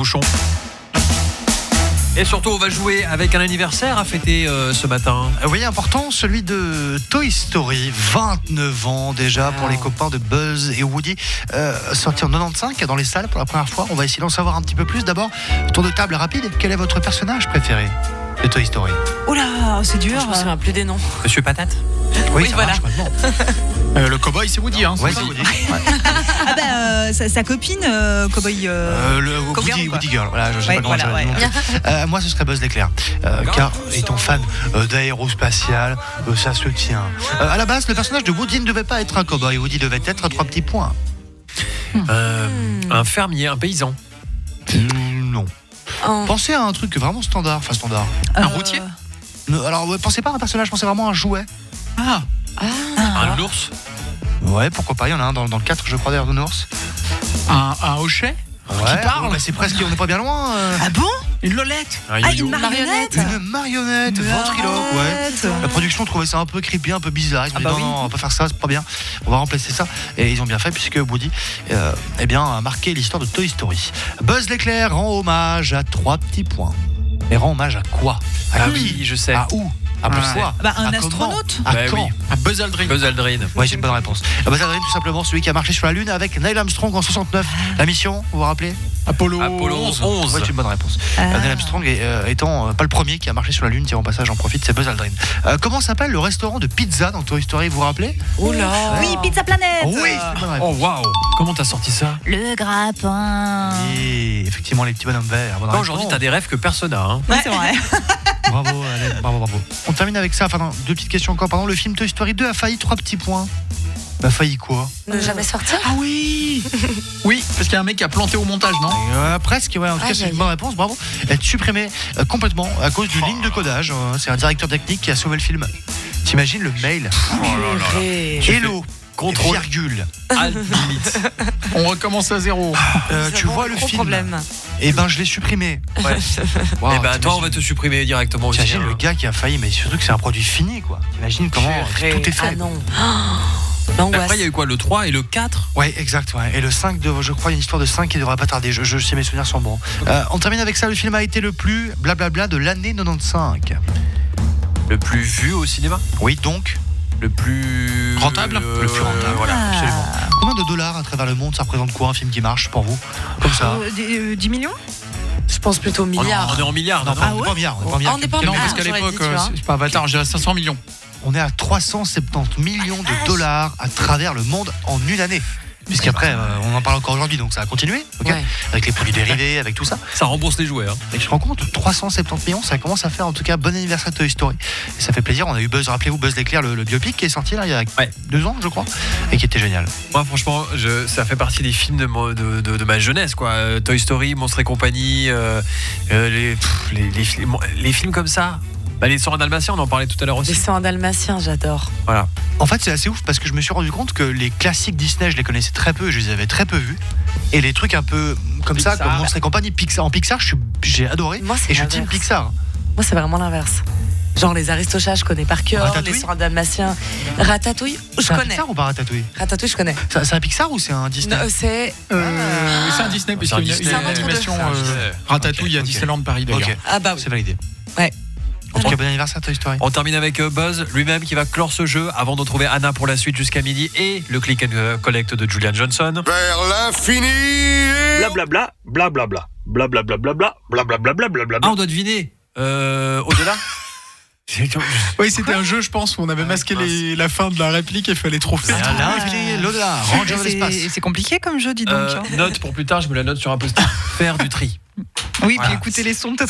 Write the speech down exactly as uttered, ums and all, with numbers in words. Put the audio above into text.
cochon. Et surtout, on va jouer avec un anniversaire à fêter euh, ce matin. Oui, important, celui de Toy Story. vingt-neuf ans déjà pour les copains de Buzz et Woody. Euh, sorti en quatre-vingt-quinze dans les salles pour la première fois. On va essayer d'en savoir un petit peu plus. D'abord, tour de table rapide. Quel est votre personnage préféré de Toy Story? Oula, c'est dur. Je me souviens plus des noms. Monsieur Patate. Oui, Oui, ça voilà. marche maintenant. Euh, le cowboy, c'est Woody, hein. Ouais, c'est c'est Woody. Woody. Ouais. Ah bah, euh, sa, sa copine, euh, Cowboy. Euh... Euh, le Cowgirl, Woody, quoi. Woody Girl. Voilà, je sais Ouais, pas comment voilà, ça va ouais. dire. Euh, moi, ce serait Buzz l'éclair. Euh, car étant fan euh, d'aérospatial, euh, ça se tient. Euh, à la base, le personnage de Woody ne devait pas être un cowboy. Woody devait être à trois petits points. Euh, un fermier, un paysan. Mm, non. Oh. Pensez à un truc vraiment standard. Enfin, standard. Euh, Un routier Ne- Alors, ouais, pensez pas à un personnage, pensez vraiment à un jouet. Ah, Un ours. Ouais, pourquoi pas, il y en a un dans, dans le quatre, je crois, d'ailleurs, de Nours. un, un hochet Ouais, parle. bah, c'est presque, on n'est pas bien loin. euh. Ah bon? Une lolette. Un Ah, yo-yo. une marionnette. Une marionnette, ventriloque, ouais. La production trouvait ça un peu creepy, un peu bizarre. Ils ont Ah dit bah non, oui. non, on va pas faire ça, c'est pas bien. On va remplacer ça. Et ils ont bien fait puisque Woody euh, eh bien, a marqué l'histoire de Toy Story. Buzz l'éclair rend hommage à trois petits points. Et rend hommage à quoi? À Ah qui? oui, je sais. À où? À pourquoi? Bah, un À comment? astronaute. À Bah quand? oui. À Buzz Aldrin. Buzz Aldrin. Ouais, j'ai une bonne réponse. Buzz Aldrin, tout simplement, celui qui a marché sur la Lune avec Neil Armstrong en soixante-neuf. La mission, vous vous rappelez? Apollo, Apollo onze. onze. Ouais, c'est une bonne réponse. Ah. Euh, Neil Armstrong est, euh, étant euh, pas le premier qui a marché sur la Lune, tiens, en passage, j'en profite, c'est Buzz Aldrin. Euh, comment s'appelle le restaurant de pizza dans Toy Story, vous vous rappelez? Oula. Oui, Pizza Planet. Oui, c'est une bonne réponse. Oh waouh. Comment t'as sorti ça? Le grappin. Et effectivement, les petits bonhommes verts. bonne Toi, réponse. aujourd'hui, t'as des rêves que personne n'a. Hein. Ouais, c'est vrai. Bravo, Alain, bravo, bravo. On termine avec ça, enfin, non, deux petites questions encore. Pardon, le film Toy Story deux a failli trois petits points. A failli quoi? Ne jamais sortir. Ah oui. Oui, parce qu'il y a un mec qui a planté au montage, non? Euh, presque, ouais, en tout cas, Aïe, c'est une aïe. bonne réponse, bravo. Être supprimé euh, complètement à cause d'une ligne de codage. euh, c'est un directeur technique qui a sauvé le film. T'imagines le mail? Purée. Hello, Contrôle. virgule. Alt delete. On recommence à zéro. Euh, Nous tu avons vois un le gros film? problème. Eh ben, je l'ai supprimé. Ouais. Wow, Et bah, toi, on t'imagines- va te supprimer directement aussi. T'imagines hein. le gars qui a failli, mais surtout que c'est un produit fini, quoi. T'imagines comment Purée. tout est fait. Ah non. L'angoisse. Après, il y a eu quoi? Le trois et le quatre? Ouais, exact, ouais. Et le cinq, de, je crois, il y a une histoire de cinq qui devrait pas tarder. Je, je sais, mes souvenirs sont bons. Euh, on termine avec ça. Le film a été le plus blablabla de l'année quatre-vingt-quinze. Le plus vu au cinéma? Oui, donc, Le plus. Rentable euh, le plus rentable. Voilà. Ah. Absolument. Combien de dollars à travers le monde, ça représente quoi un film qui marche pour vous? Comme ça. Euh, des- euh, dix millions. Je pense plutôt On est en- milliards. on est en milliards, Non, non, pas, non. on est pas en milliards, on est pas en Ah, milliards. on n'est pas en Non, milliards. parce qu'à j'aurais l'époque, dit, tu euh, vois. c'est pas Avatar, j'ai cinq cents millions. On est à trois cent soixante-dix millions de dollars à travers le monde en une année. Puisqu'après, euh, on en parle encore aujourd'hui, donc ça a continué, ok, Ouais. avec les produits dérivés, avec tout ça. Ça rembourse les jouets. Hein. Et tu te rends compte, trois cent soixante-dix millions, ça commence à faire en tout cas bon anniversaire de Toy Story. Et ça fait plaisir. On a eu Buzz, rappelez-vous Buzz l'éclair, le, le biopic qui est sorti là il y a Ouais. deux ans, je crois, et qui était génial. Moi, franchement, je, ça fait partie des films de, mo- de, de, de ma jeunesse, quoi. Euh, Toy Story, Monstres et compagnie, euh, euh, les, pff, les, les, fi- les films comme ça. Bah, les cent un Dalmatiens, on en parlait tout à l'heure Les aussi. cent dalmatiens, j'adore. Voilà. En fait, c'est assez ouf parce que je me suis rendu compte que les classiques Disney, je les connaissais très peu, je les avais très peu vus. Et les trucs un peu comme ça, Pixar. comme Monstres et compagnie, Pixar, en Pixar, je suis- j'ai adoré. Moi, c'est Et je suis team l'inverse. Pixar. Moi, c'est vraiment l'inverse. Genre les Aristochats, je connais par cœur. Ratatouille Les cent dalmatiens. Ratatouille, je C'est un connais. Pixar ou pas Ratatouille? Ratatouille, je connais. C'est c'est un Pixar ou c'est un Disney? Non, c'est. Euh, c'est un Disney, C'est parce un qu'il y a Disney. une, C'est un autre animation deux. C'est un euh, Disney. Ratatouille Ok, à ok. Disneyland Paris d'ailleurs. Ok, Ah bah oui. c'est validé. Ouais. En tout cas, bon anniversaire Toy Story. On termine avec euh, Buzz lui-même qui va clore ce jeu avant de retrouver Anna pour la suite jusqu'à midi et le click and collect de Julian Johnson. Vers l'infini et... Blablabla, blablabla, blablabla, blablabla, blablabla. Ah, on doit deviner. Euh, au-delà. Oui, c'était un jeu, je pense, où on avait masqué les- la fin de la réplique et il fallait trouver. C'est à l'infini, l'au-delà, Ranger de l'espace. C'est c'est compliqué comme jeu, dis donc. Euh, hein. note pour plus tard, je me la note sur un post-it. Faire du tri. Oui, voilà. puis écoutez les sons, peut-être.